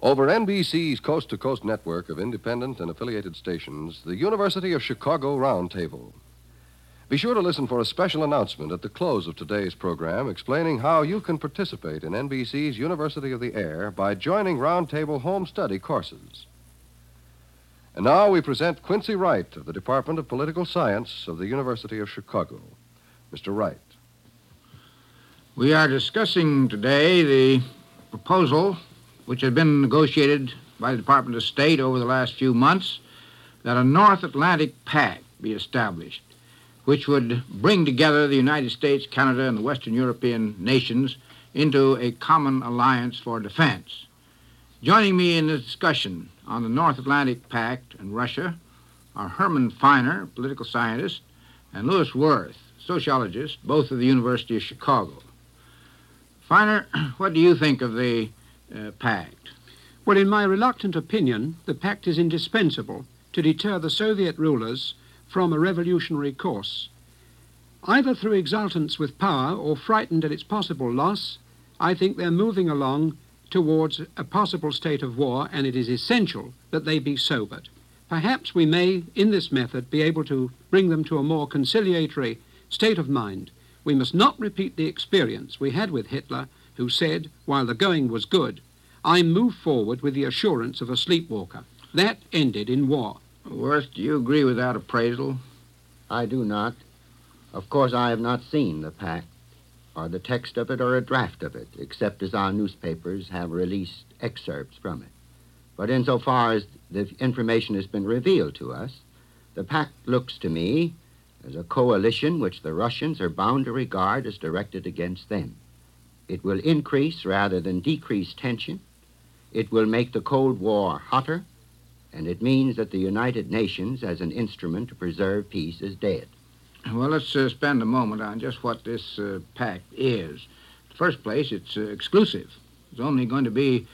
Over NBC's coast-to-coast network of independent and affiliated stations, the University of Chicago Roundtable. Be sure to listen for a special announcement at the close of today's program explaining how you can participate in NBC's University of the Air by joining Roundtable home study courses. And now we present Quincy Wright of the Department of Political Science of the University of Chicago. Mr. Wright. We are discussing today the proposal which had been negotiated by the Department of State over the last few months that a North Atlantic Pact be established, which would bring together the United States, Canada, and the Western European nations into a common alliance for defense. Joining me in this discussion on the North Atlantic Pact and Russia are Herman Feiner, political scientist, and Louis Wirth, sociologist, both of the University of Chicago. Feiner, what do you think of the pact? Well, in my reluctant opinion, the pact is indispensable to deter the Soviet rulers from a revolutionary course. Either through exultance with power or frightened at its possible loss, I think they're moving along towards a possible state of war, and it is essential that they be sobered. Perhaps we may, in this method, be able to bring them to a more conciliatory state of mind. We must not repeat the experience we had with Hitler, who said, while the going was good, I move forward with the assurance of a sleepwalker. That ended in war. Wirth, do you agree with that appraisal? I do not. Of course, I have not seen the pact, or the text of it, or a draft of it, except as our newspapers have released excerpts from it. But insofar as the information has been revealed to us, the pact looks to me as a coalition which the Russians are bound to regard as directed against them. It will increase rather than decrease tension. It will make the Cold War hotter, and it means that the United Nations as an instrument to preserve peace is dead. Well, let's spend a moment on just what this pact is. In the first place, it's exclusive. There's only going to be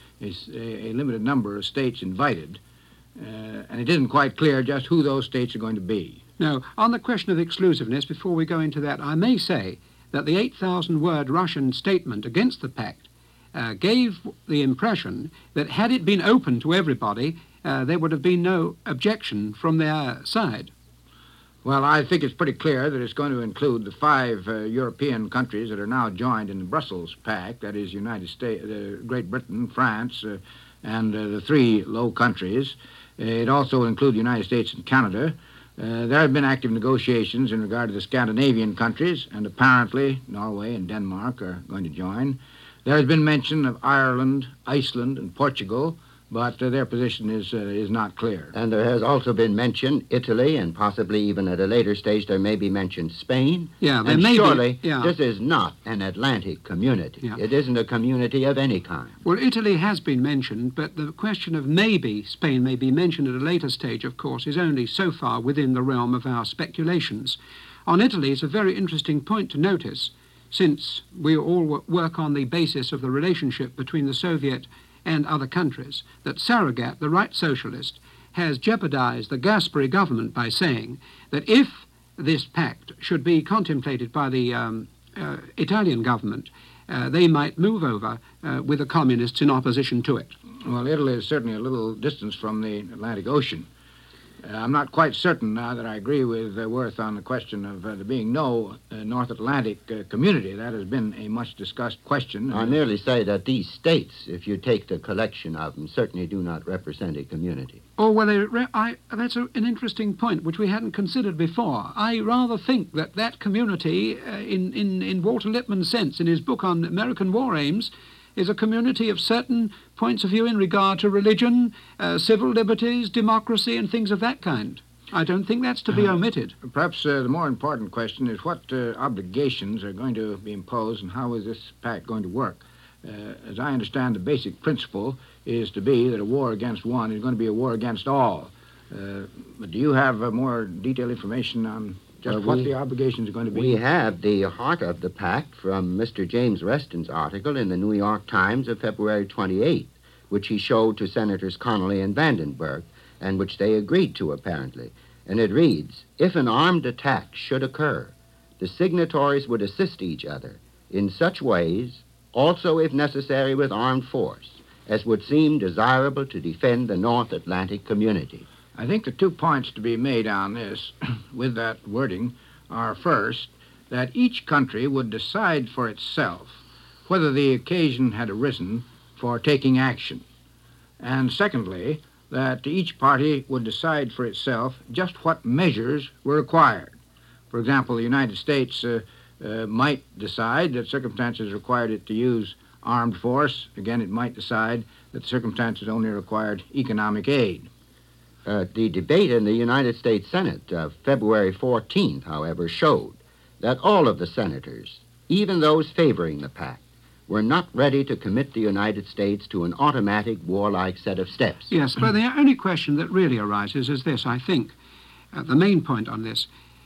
a limited number of states invited, and it isn't quite clear just who those states are going to be. Now, on the question of exclusiveness, before we go into that, I may say that the 8,000-word Russian statement against the pact gave the impression that had it been open to everybody, there would have been no objection from their side. Well, I think it's pretty clear that it's going to include the 5 European countries that are now joined in the Brussels Pact, that is United States, Great Britain, France, and the 3 low countries. It also will include the United States and Canada. There have been active negotiations in regard to the Scandinavian countries, and apparently Norway and Denmark are going to join. There has been mention of Ireland, Iceland, and Portugal, but their position is not clear. And there has also been mention Italy, and possibly even at a later stage there may be mentioned Spain. Yeah, there and may surely be, yeah. This is not an Atlantic community. Yeah. It isn't a community of any kind. Well, Italy has been mentioned, but the question of maybe Spain may be mentioned at a later stage, of course, is only so far within the realm of our speculations. On Italy, it's a very interesting point to notice, since we all work on the basis of the relationship between the Soviet and other countries, that Saragat, the right socialist, has jeopardized the Gasperi government by saying that if this pact should be contemplated by the Italian government, they might move over with the communists in opposition to it. Well, Italy is certainly a little distance from the Atlantic Ocean. I'm not quite certain now that I agree with Wirth on the question of there being no North Atlantic community. That has been a much discussed question. I merely say that these states, if you take the collection of them, certainly do not represent a community. Oh, well, that's an interesting point, which we hadn't considered before. I rather think that community, in Walter Lippmann's sense, in his book on American war aims, is a community of certain points of view in regard to religion, civil liberties, democracy, and things of that kind. I don't think that's to be omitted. Perhaps the more important question is what obligations are going to be imposed and how is this pact going to work? As I understand, the basic principle is to be that a war against one is going to be a war against all. But do you have more detailed information on just what the obligations are going to be? We have the heart of the pact from Mr. James Reston's article in the New York Times of February 28, which he showed to Senators Connolly and Vandenberg, and which they agreed to, apparently. And it reads, if an armed attack should occur, the signatories would assist each other in such ways, also if necessary with armed force, as would seem desirable to defend the North Atlantic community. I think the 2 points to be made on this, with that wording, are first, that each country would decide for itself whether the occasion had arisen for taking action. And secondly, that each party would decide for itself just what measures were required. For example, the United States might decide that circumstances required it to use armed force. Again, it might decide that circumstances only required economic aid. The debate in the United States Senate of February 14th, however, showed that all of the senators, even those favoring the pact, were not ready to commit the United States to an automatic warlike set of steps. Yes, but the only question that really arises is this, I think, the main point on this.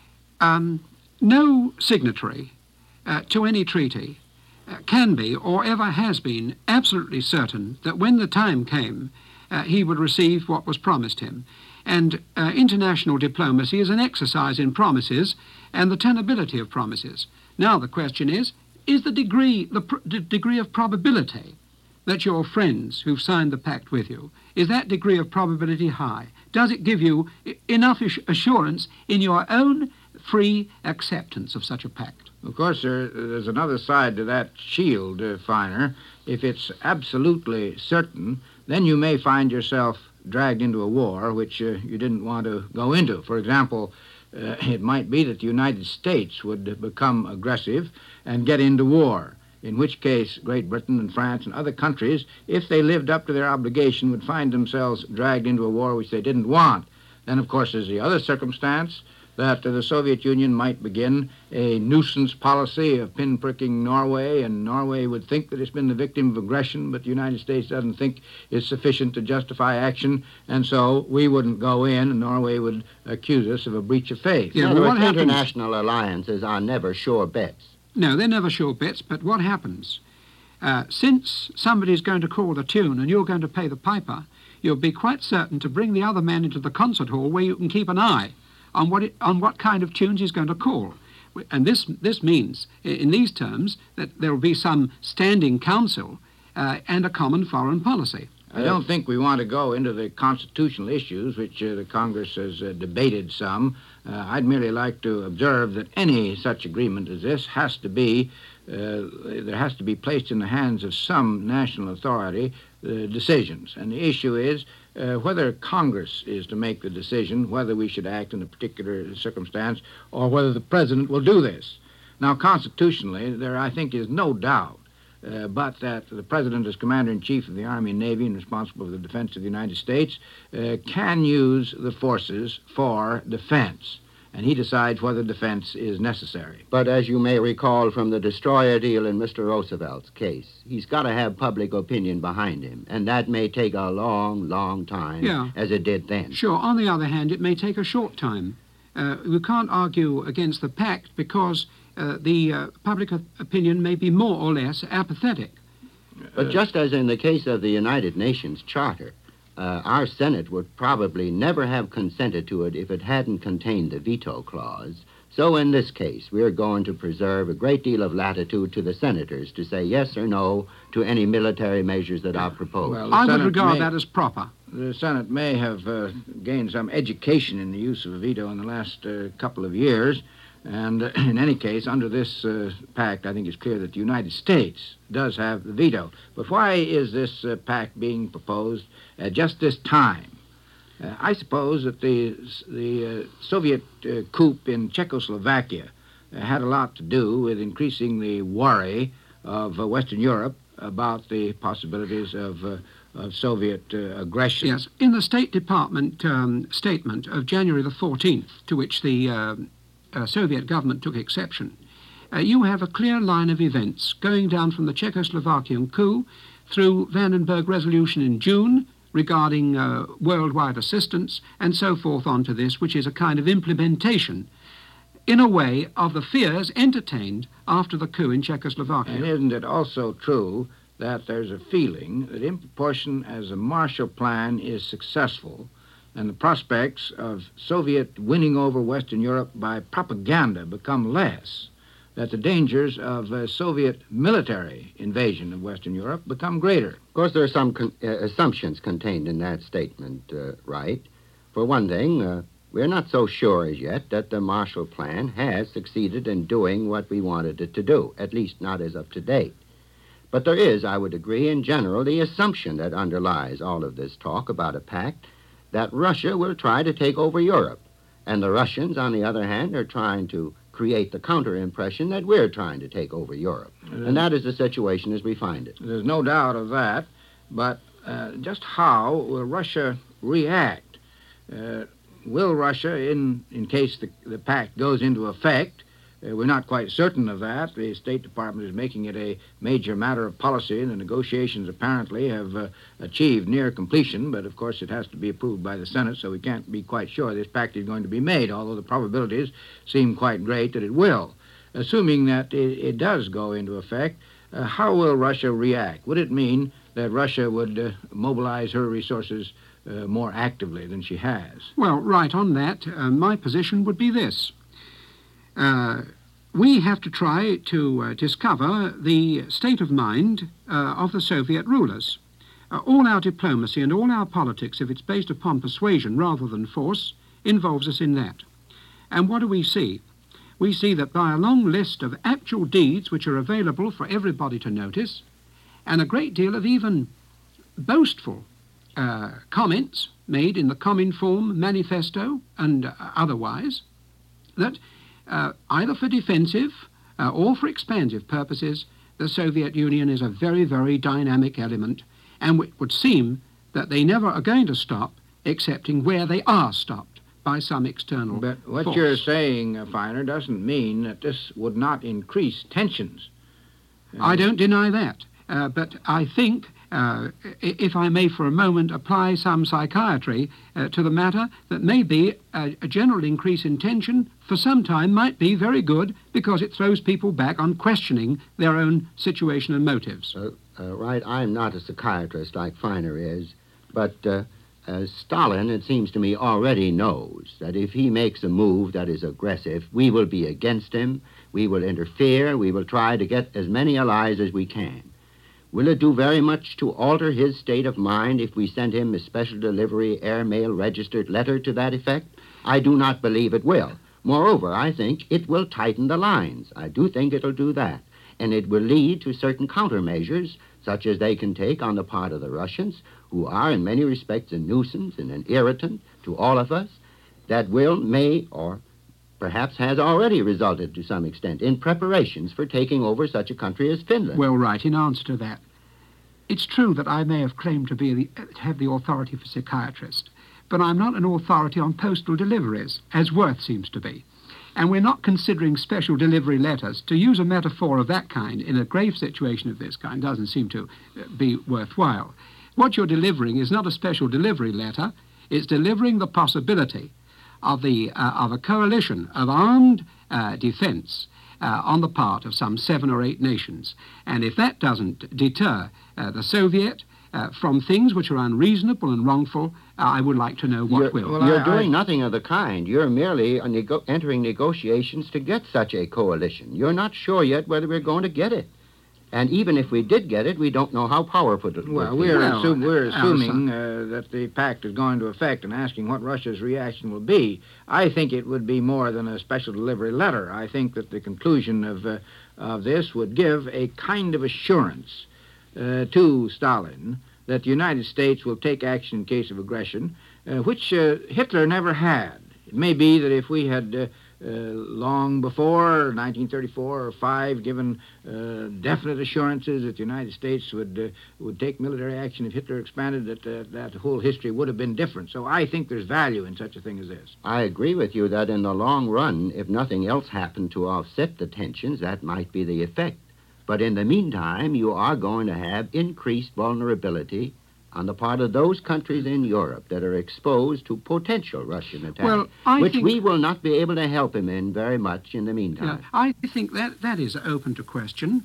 No signatory to any treaty can be, or ever has been, absolutely certain that when the time came, he would receive what was promised him. And international diplomacy is an exercise in promises and the tenability of promises. Now the question is the degree of probability that your friends who've signed the pact with you, is that degree of probability high? Does it give you enough assurance in your own free acceptance of such a pact? Of course, there's another side to that shield, Feiner. If it's absolutely certain, then you may find yourself dragged into a war which you didn't want to go into. For example, it might be that the United States would become aggressive and get into war, in which case Great Britain and France and other countries, if they lived up to their obligation, would find themselves dragged into a war which they didn't want. Then, of course, there's the other circumstance that the Soviet Union might begin a nuisance policy of pinpricking Norway, and Norway would think that it's been the victim of aggression, but the United States doesn't think it's sufficient to justify action, and so we wouldn't go in, and Norway would accuse us of a breach of faith. Yeah, In other but words, what happens? international alliances are never sure bets. No, they're never sure bets, but what happens? Since somebody's going to call the tune and you're going to pay the piper, you'll be quite certain to bring the other man into the concert hall where you can keep an eye on what kind of tunes he's going to call. And this means, in these terms, that there will be some standing council and a common foreign policy. I don't think we want to go into the constitutional issues, which the Congress has debated some. I'd merely like to observe that any such agreement as this has to be, there has to be placed in the hands of some national authority decisions. And the issue is whether Congress is to make the decision whether we should act in a particular circumstance or whether the President will do this. Now, constitutionally, there, I think, is no doubt but that the President, as Commander-in-Chief of the Army and Navy and responsible for the defense of the United States, can use the forces for defense, and he decides whether defense is necessary. But as you may recall from the destroyer deal in Mr. Roosevelt's case, he's got to have public opinion behind him, and that may take a long, long time, as it did then. Sure. On the other hand, it may take a short time. We can't argue against the pact because the public opinion may be more or less apathetic. But just as in the case of the United Nations Charter, our Senate would probably never have consented to it if it hadn't contained the veto clause. So in this case, we're going to preserve a great deal of latitude to the senators to say yes or no to any military measures that are proposed. Well, the I would Senate regard may- that as proper. The Senate may have gained some education in the use of a veto in the last couple of years, and in any case, under this pact, I think it's clear that the United States does have the veto. But why is this pact being proposed at just this time? I suppose that the Soviet coup in Czechoslovakia had a lot to do with increasing the worry of Western Europe about the possibilities of Soviet aggression. Yes. In the State Department statement of January the 14th, to which the Soviet government took exception, you have a clear line of events going down from the Czechoslovakian coup through Vandenberg Resolution in June regarding worldwide assistance and so forth on to this, which is a kind of implementation, in a way, of the fears entertained after the coup in Czechoslovakia. And isn't it also true that there's a feeling that in proportion as the Marshall Plan is successful and the prospects of Soviet winning over Western Europe by propaganda become less, that the dangers of Soviet military invasion of Western Europe become greater. Of course, there are some assumptions contained in that statement, Wright. For one thing, we're not so sure as yet that the Marshall Plan has succeeded in doing what we wanted it to do, at least not as of to date. But there is, I would agree, in general, the assumption that underlies all of this talk about a pact that Russia will try to take over Europe. And the Russians, on the other hand, are trying to create the counter-impression that we're trying to take over Europe. And that is the situation as we find it. There's no doubt of that, but just how will Russia react? Will Russia, in case the pact goes into effect, we're not quite certain of that. The State Department is making it a major matter of policy, and the negotiations apparently have achieved near completion, but of course it has to be approved by the Senate, so we can't be quite sure this pact is going to be made, although the probabilities seem quite great that it will. Assuming that it does go into effect, how will Russia react? Would it mean that Russia would mobilize her resources more actively than she has? Well, right on that, my position would be this. We have to try to discover the state of mind of the Soviet rulers. All our diplomacy and all our politics, if it's based upon persuasion rather than force, involves us in that. And what do we see? We see that by a long list of actual deeds which are available for everybody to notice, and a great deal of even boastful comments made in the Cominform manifesto and otherwise, that either for defensive or for expansive purposes, the Soviet Union is a very, very dynamic element, and it would seem that they never are going to stop, excepting where they are stopped by some external But what force. you're saying, Feiner, doesn't mean that this would not increase tensions. I don't deny that, but I think, if I may for a moment apply some psychiatry to the matter, that maybe a general increase in tension for some time might be very good because it throws people back on questioning their own situation and motives. Right, I'm not a psychiatrist like Feiner is, but Stalin, it seems to me, already knows that if he makes a move that is aggressive, we will be against him, we will interfere, we will try to get as many allies as we can. Will it do very much to alter his state of mind if we send him a special delivery airmail registered letter to that effect? I do not believe it will. Moreover, I think it will tighten the lines. I do think it'll do that. And it will lead to certain countermeasures, such as they can take on the part of the Russians, who are in many respects a nuisance and an irritant to all of us, that may, or perhaps has already resulted to some extent in preparations for taking over such a country as Finland. Well, right, in answer to that, it's true that I may have claimed to have the authority for psychiatrist, but I'm not an authority on postal deliveries, as Worth seems to be. And we're not considering special delivery letters. To use a metaphor of that kind in a grave situation of this kind doesn't seem to be worthwhile. What you're delivering is not a special delivery letter, it's delivering the possibility of a coalition of armed defense on the part of some 7 or 8 nations. And if that doesn't deter the Soviet from things which are unreasonable and wrongful, I would like to know what will. Well, you're doing nothing of the kind. You're merely entering negotiations to get such a coalition. You're not sure yet whether we're going to get it. And even if we did get it, we don't know how powerful it would be. Well, we're assuming that the pact is going to effect and asking what Russia's reaction will be. I think it would be more than a special delivery letter. I think that the conclusion of this would give a kind of assurance to Stalin that the United States will take action in case of aggression, which Hitler never had. It may be that if we had long before 1934 or 5 given definite assurances that the United States would take military action if Hitler expanded, that whole history would have been different. So I think there's value in such a thing as this. I agree with you that in the long run, if nothing else happened to offset the tensions, that might be the effect. But in the meantime, you are going to have increased vulnerability on the part of those countries in Europe that are exposed to potential Russian attack, which we will not be able to help him in very much in the meantime. Yeah, I think that is open to question.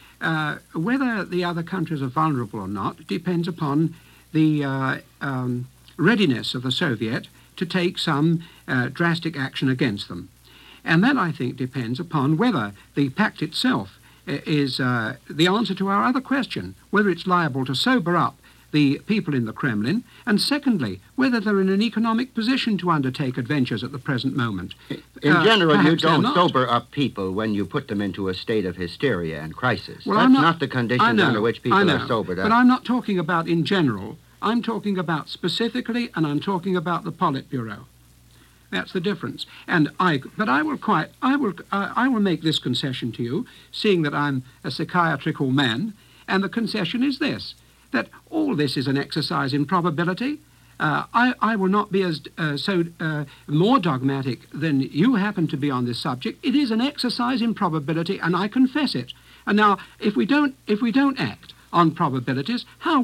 Whether the other countries are vulnerable or not depends upon the readiness of the Soviet to take some drastic action against them. And that, I think, depends upon whether the pact itself is the answer to our other question, whether it's liable to sober up the people in the Kremlin, and secondly, whether they're in an economic position to undertake adventures at the present moment. In general, you Perhaps they're don't not. sober up people when you put them into a state of hysteria and crisis. Well, That's I'm not the I conditions know, under which I people know, are sobered up. But I'm not talking about in general. I'm talking about specifically, and I'm talking about the Politburo. That's the difference. I will make this concession to you, seeing that I'm a psychiatrical man, and the concession is this, that all this is an exercise in probability. I will not be more dogmatic than you happen to be on this subject. It is an exercise in probability, and I confess it. And now, if we don't act on probabilities, how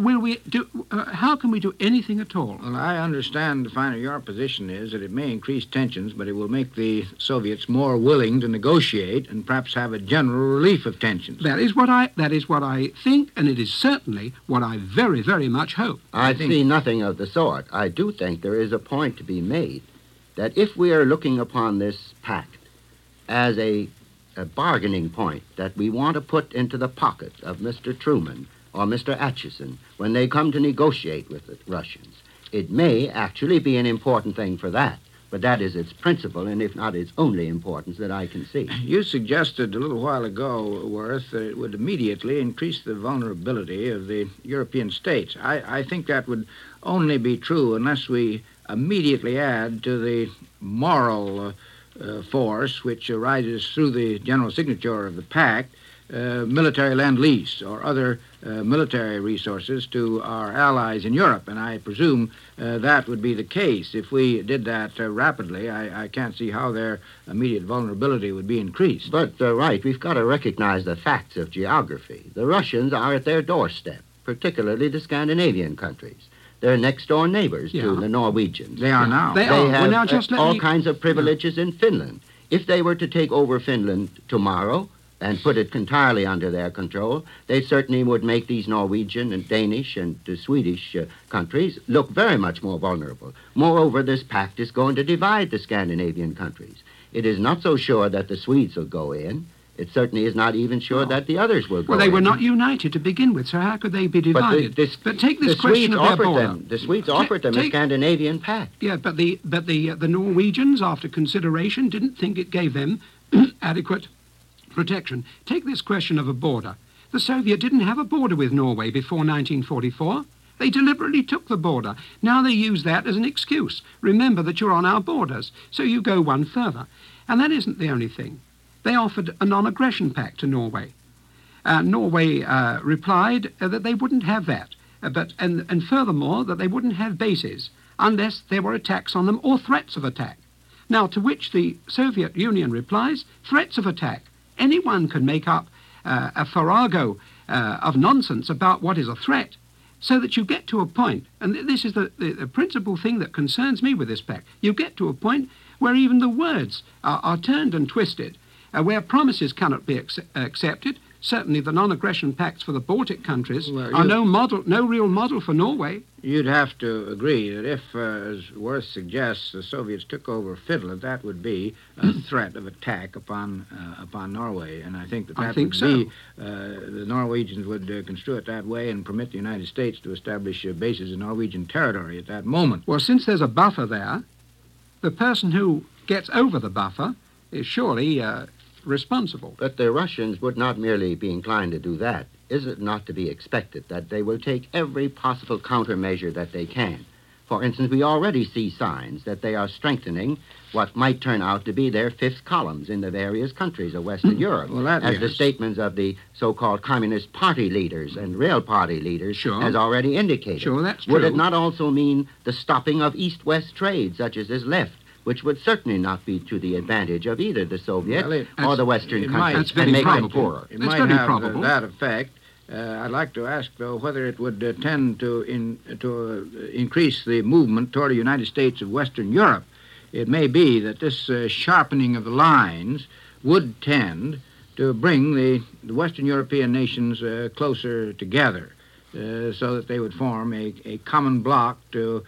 can we do anything at all? Well, I understand, Finer, your position is that it may increase tensions, but it will make the Soviets more willing to negotiate and perhaps have a general relief of tensions. That is what I think, and it is certainly what I very, very much hope. I see nothing of the sort. I do think there is a point to be made that if we are looking upon this pact as a bargaining point that we want to put into the pocket of Mr. Truman or Mr. Atchison when they come to negotiate with the Russians, it may actually be an important thing for that. But that is its principal, and if not its only importance that I can see. You suggested a little while ago, Worth, that it would immediately increase the vulnerability of the European states. I think that would only be true unless we immediately add to the moral force which arises through the general signature of the pact, military lend-lease or other military resources to our allies in Europe. And I presume that would be the case. If we did that rapidly, I can't see how their immediate vulnerability would be increased. But, right, we've got to recognize the facts of geography. The Russians are at their doorstep, particularly the Scandinavian countries. They're next-door neighbors to the Norwegians. They are now. They are. have Well, now just let all me- kinds of privileges in Finland. If they were to take over Finland tomorrow and put it entirely under their control, they certainly would make these Norwegian and Danish and Swedish countries look very much more vulnerable. Moreover, this pact is going to divide the Scandinavian countries. It is not so sure that the Swedes will go in. It certainly is not even sure that the others will go Well, they in. were not united to begin with, so how could they be But divided? But take this the question Swedes of their offered border. them. The Swedes offered them a take- Scandinavian pact. Yeah, but the Norwegians, after consideration, didn't think it gave them adequate protection. Take this question of a border. The Soviet didn't have a border with Norway before 1944. They deliberately took the border. Now they use that as an excuse. Remember that you're on our borders, so you go one further. And that isn't the only thing. They offered a non-aggression pact to Norway. Norway replied that they wouldn't have that, and furthermore that they wouldn't have bases unless there were attacks on them or threats of attack. Now, to which the Soviet Union replies, threats of attack. Anyone can make up a farrago of nonsense about what is a threat, so that you get to a point, and this is the principal thing that concerns me with this pact, you get to a point where even the words are turned and twisted, where promises cannot be accepted. Certainly the non-aggression pacts for the Baltic countries are no real model for Norway. You'd have to agree that if, as Worth suggests, the Soviets took over Finland, that would be a threat of attack upon Norway. And I think that I would think be, the Norwegians would construe it that way and permit the United States to establish bases in Norwegian territory at that moment. Well, since there's a buffer there, the person who gets over the buffer is surely responsible. But the Russians would not merely be inclined to do that. Is it not to be expected that they will take every possible countermeasure that they can? For instance, we already see signs that they are strengthening what might turn out to be their fifth columns in the various countries of Western Europe, Well, that as the is- statements of the so-called Communist Party leaders and Rail Party leaders Sure. has already indicated. Sure, that's Would true. it not also mean the stopping of East-West trade, such as is left, which would certainly not be to the advantage of either the Soviet Well, or the Western it might- countries, That's very and make them probable. poorer? It That's might very have probable. that effect. I'd like to ask, though, whether it would tend to increase the movement toward a United States of Western Europe. It may be that this sharpening of the lines would tend to bring the Western European nations closer together. so that they would form a common bloc to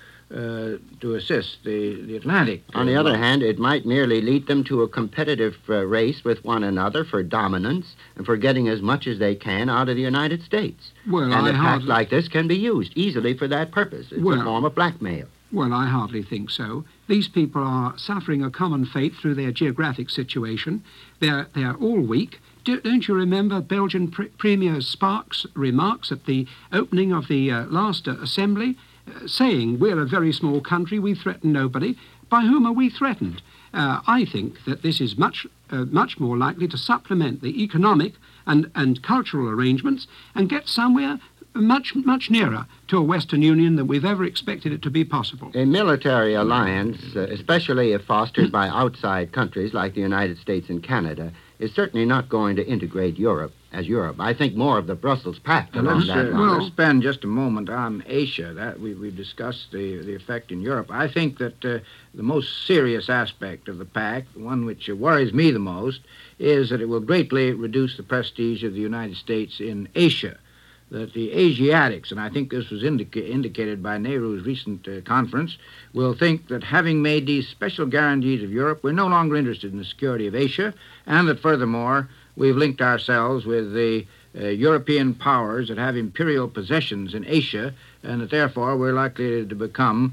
assist the Atlantic. On the other hand, it might merely lead them to a competitive race with one another for dominance and for getting as much as they can out of the United States. Well, and I a pact hardly- like this can be used easily for that purpose. It's Well- a form of blackmail. Well, I hardly think so. These people are suffering a common fate through their geographic situation. They're all weak. Don't you remember Belgian Premier Sparks' remarks at the opening of the last assembly, saying, we're a very small country, we threaten nobody. By whom are we threatened? I think that this is much more likely to supplement the economic and cultural arrangements and get somewhere much nearer to a Western Union than we've ever expected it to be possible. A military alliance, especially if fostered by outside countries like the United States and Canada, is certainly not going to integrate Europe as Europe. I think more of the Brussels Pact along that line. Let's spend just a moment on Asia. That we've discussed the effect in Europe. I think that the most serious aspect of the pact, the one which worries me the most, is that it will greatly reduce the prestige of the United States in Asia. That the Asiatics, and I think this was indicated by Nehru's recent conference, will think that having made these special guarantees of Europe, we're no longer interested in the security of Asia, and that furthermore, we've linked ourselves with the European powers that have imperial possessions in Asia, and that therefore we're likely to become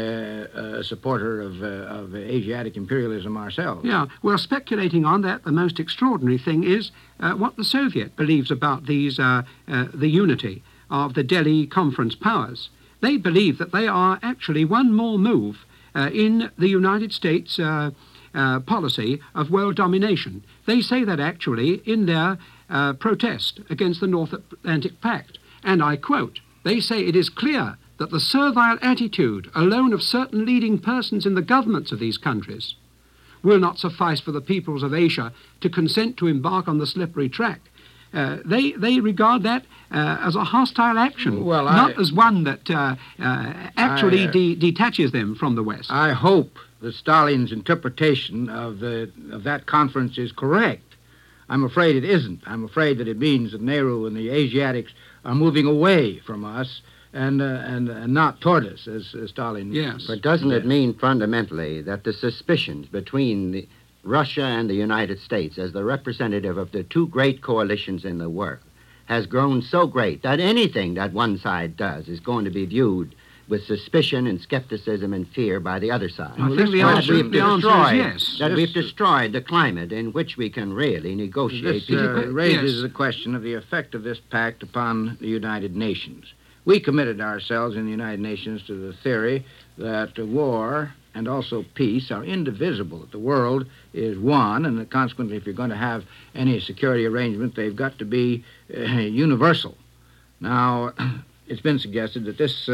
a supporter of Asiatic imperialism ourselves. Yeah, well, speculating on that, the most extraordinary thing is what the Soviet believes about these, the unity of the Delhi Conference powers. They believe that they are actually one more move in the United States policy of world domination. They say that actually in their protest against the North Atlantic Pact. And I quote, they say it is clear that the servile attitude alone of certain leading persons in the governments of these countries will not suffice for the peoples of Asia to consent to embark on the slippery track. They regard that as a hostile action, not as one that actually detaches them from the West. I hope that Stalin's interpretation of that conference is correct. I'm afraid it isn't. I'm afraid that it means that Nehru and the Asiatics are moving away from us and not toward us, as Stalin. Yes. But doesn't it mean fundamentally that the suspicions between Russia and the United States as the representative of the two great coalitions in the world has grown so great that anything that one side does is going to be viewed with suspicion and skepticism and fear by the other side? I think the answer is yes. That we've destroyed the climate in which we can really negotiate. This raises the question of the effect of this pact upon the United Nations. We committed ourselves in the United Nations to the theory that war and also peace are indivisible, that the world is one, and that consequently if you're going to have any security arrangement, they've got to be universal. Now, it's been suggested that this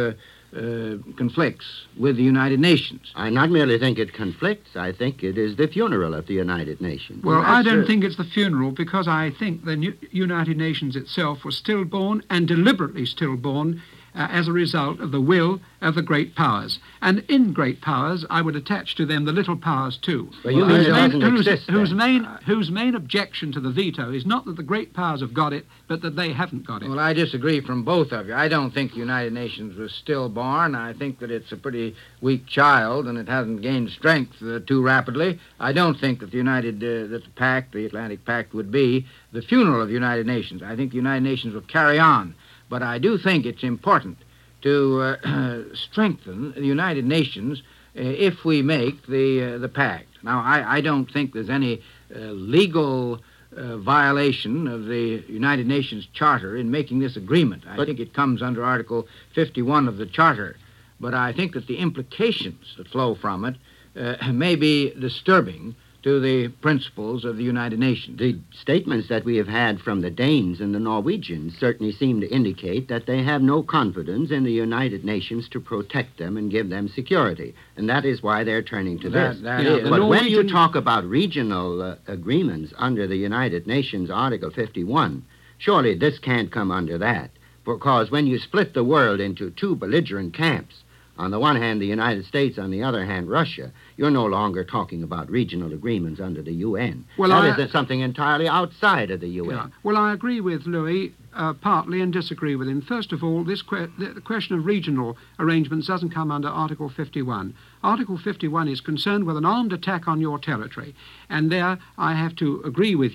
conflicts with the United Nations. I not merely think it conflicts, I think it is the funeral of the United Nations. Well, I don't think it's the funeral, because I think the United Nations itself was stillborn and deliberately stillborn as a result of the will of the great powers. And in great powers, I would attach to them the little powers too. Well, you mean it doesn't exist, whose then? main objection to the veto is not that the great powers have got it, but that they haven't got it. Well, I disagree from both of you. I don't think the United Nations was stillborn. I think that it's a pretty weak child, and it hasn't gained strength too rapidly. I don't think that that the pact, the Atlantic Pact, would be the funeral of the United Nations. I think the United Nations will carry on. But I do think it's important to strengthen the United Nations if we make the pact. Now, I don't think there's any legal violation of the United Nations Charter in making this agreement. I think it comes under Article 51 of the Charter. But I think that the implications that flow from it may be disturbing to the principles of the United Nations. The statements that we have had from the Danes and the Norwegians certainly seem to indicate that they have no confidence in the United Nations to protect them and give them security. And that is why they're turning to this. But when you talk about regional agreements under the United Nations Article 51, surely this can't come under that. Because when you split the world into two belligerent camps, on the one hand, the United States, on the other hand, Russia, you're no longer talking about regional agreements under the UN. That is something entirely outside of the UN. Yeah. Well, I agree with Louis partly and disagree with him. First of all, the question of regional arrangements doesn't come under Article 51. Article 51 is concerned with an armed attack on your territory. And there I have to agree with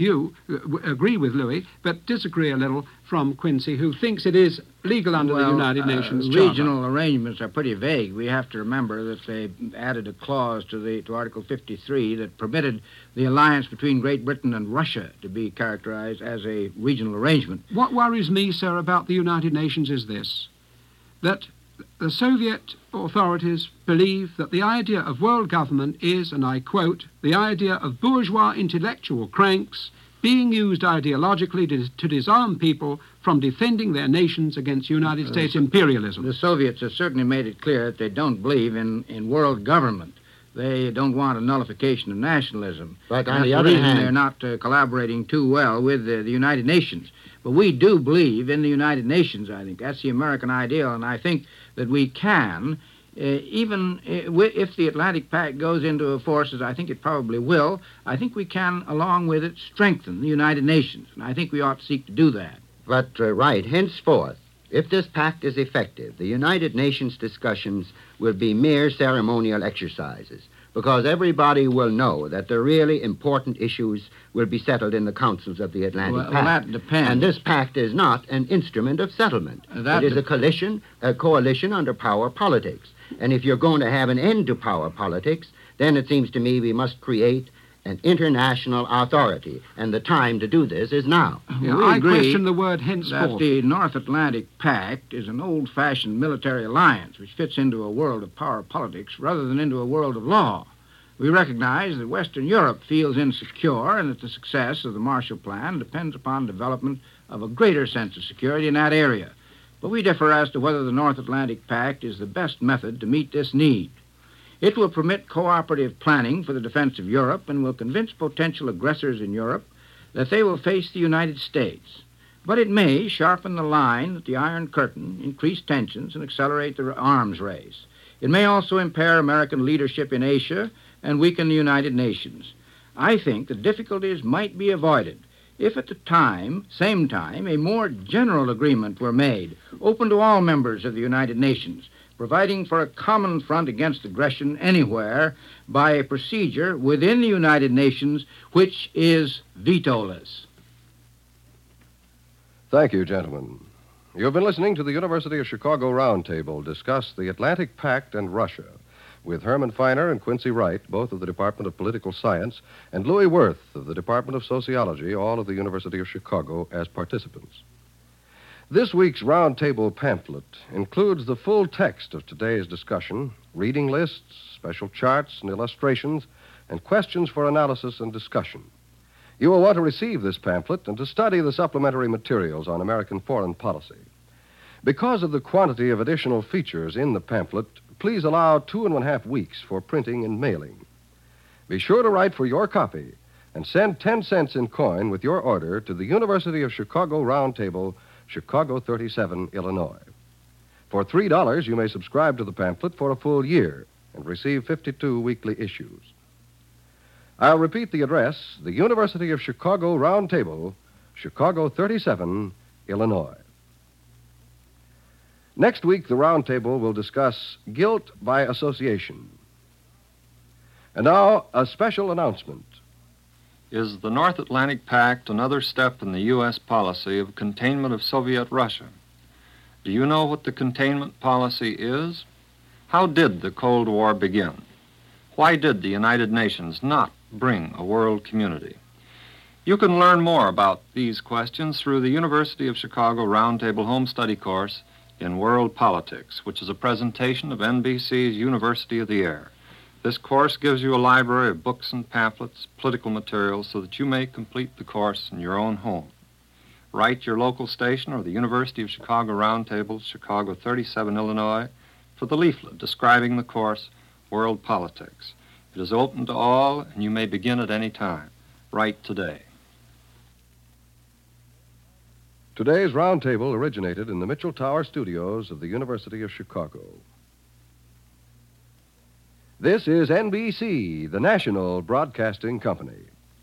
Louis, but disagree a little from Quincy, who thinks it is legal under the United Nations Charter. Regional arrangements are pretty vague. We have to remember that they added a clause to Article 53 that permitted the alliance between Great Britain and Russia to be characterized as a regional arrangement. What worries me, sir, about the United Nations is this, that the Soviet authorities believe that the idea of world government is, and I quote, the idea of bourgeois intellectual cranks being used ideologically to disarm people from defending their nations against United States imperialism. The Soviets have certainly made it clear that they don't believe in world government. They don't want a nullification of nationalism. But on the other hand, they're not collaborating too well with the United Nations. But we do believe in the United Nations, I think. That's the American ideal, and I think that we can, even if the Atlantic Pact goes into force, as I think it probably will, I think we can, along with it, strengthen the United Nations. And I think we ought to seek to do that. But, right, henceforth, if this pact is effective, the United Nations discussions will be mere ceremonial exercises, because everybody will know that the really important issues will be settled in the councils of the Atlantic Pact. Well, that depends. And this pact is not an instrument of settlement. It is a coalition under power politics. And if you're going to have an end to power politics, then it seems to me we must create an international authority, and the time to do this is now. Yeah, I question the word henceforth. That the North Atlantic Pact is an old-fashioned military alliance which fits into a world of power politics rather than into a world of law. We recognize that Western Europe feels insecure and that the success of the Marshall Plan depends upon development of a greater sense of security in that area. But we differ as to whether the North Atlantic Pact is the best method to meet this need. It will permit cooperative planning for the defense of Europe and will convince potential aggressors in Europe that they will face the United States. But it may sharpen the line at the Iron Curtain, increase tensions, and accelerate the arms race. It may also impair American leadership in Asia and weaken the United Nations. I think the difficulties might be avoided if at the same time, a more general agreement were made, open to all members of the United Nations, providing for a common front against aggression anywhere by a procedure within the United Nations which is veto-less. Thank you, gentlemen. You've been listening to the University of Chicago Roundtable discuss the Atlantic Pact and Russia with Herman Feiner and Quincy Wright, both of the Department of Political Science, and Louis Wirth of the Department of Sociology, all of the University of Chicago, as participants. This week's Roundtable pamphlet includes the full text of today's discussion, reading lists, special charts and illustrations, and questions for analysis and discussion. You will want to receive this pamphlet and to study the supplementary materials on American foreign policy. Because of the quantity of additional features in the pamphlet, please allow 2.5 weeks for printing and mailing. Be sure to write for your copy and send 10 cents in coin with your order to the University of Chicago Roundtable, Chicago 37, Illinois. For $3, you may subscribe to the pamphlet for a full year and receive 52 weekly issues. I'll repeat the address, the University of Chicago Roundtable, Chicago 37, Illinois. Next week, the Roundtable will discuss guilt by association. And now, a special announcement. Is the North Atlantic Pact another step in the U.S. policy of containment of Soviet Russia? Do you know what the containment policy is? How did the Cold War begin? Why did the United Nations not bring a world community? You can learn more about these questions through the University of Chicago Roundtable Home Study course in World Politics, which is a presentation of NBC's University of the Air. This course gives you a library of books and pamphlets, political materials, so that you may complete the course in your own home. Write your local station or the University of Chicago Roundtable, Chicago 37, Illinois, for the leaflet describing the course, World Politics. It is open to all, and you may begin at any time. Write today. Today's Roundtable originated in the Mitchell Tower studios of the University of Chicago. This is NBC, the national broadcasting company.